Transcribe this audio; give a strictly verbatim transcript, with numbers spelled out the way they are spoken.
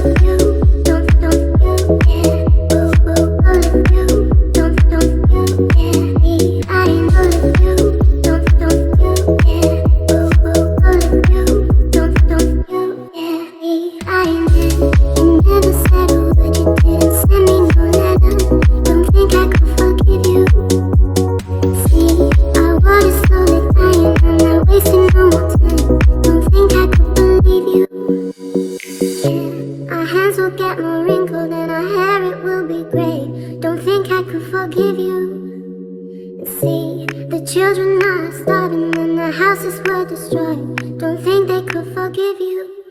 Get more wrinkled and our hair, it will be gray. Don't think I could forgive you. See, the children are starving and the houses were destroyed. Don't think they could forgive you.